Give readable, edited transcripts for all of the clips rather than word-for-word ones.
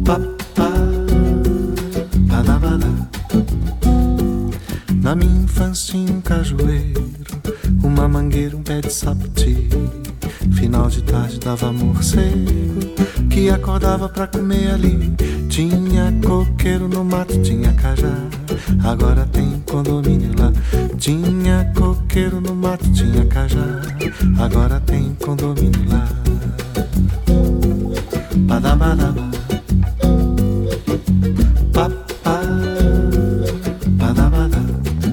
Na minha infância tinha um cajueiro, uma mangueira, um pé de sapoti. Final de tarde dava morcego que acordava pra comer ali. Tinha coqueiro no mato, tinha cajá, agora tem condomínio lá. Tinha coqueiro no mato, tinha cajá, agora tem condomínio lá. Badabadaba, papá, badabada.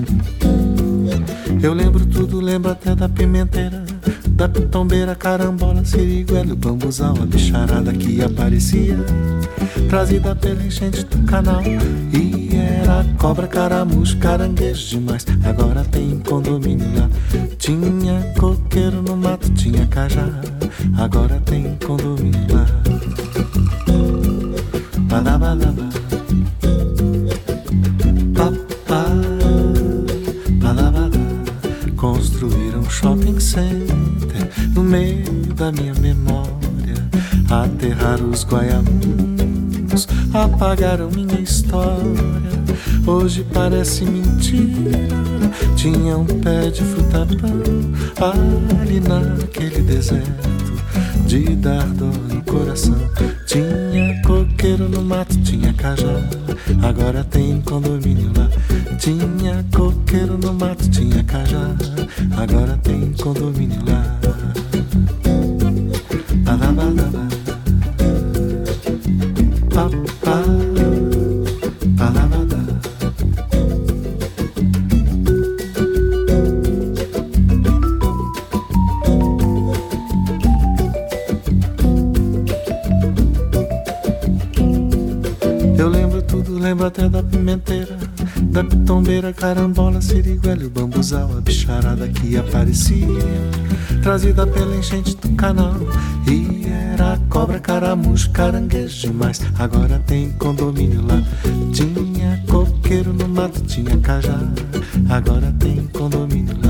Eu lembro tudo, lembro até da pimenteira, da pitombeira, carambola, siriguela, o bambuzal, a bicharada que aparecia, trazida pela enchente do canal. E era cobra, caramujo, caranguejo demais, agora tem condomínio lá. Tinha coqueiro no mato, tinha cajá, agora tem condomínio lá. Badabadaba, papá, badabada. Construíram um shopping center no meio da minha memória, aterraram os guaiamuns, apagaram minha história. Hoje parece mentira, tinha um pé de fruta-pão ali naquele deserto de dar dor no coração. Tinha coqueiro no mato, tinha cajá, agora tem condomínio lá. Tinha coqueiro no mato, tinha cajá, agora tem condomínio lá. Badabadaba, papá, badabada. Eu lembro tudo, lembro até da pimenteira, da pitombeira, carambola, siriguela, o bambuzal, a bicharada que aparecia, trazida pela enchente do canal. E era cobra, caramujo, caranguejo demais, agora tem condomínio lá. Tinha coqueiro no mato, tinha cajá, agora tem condomínio lá.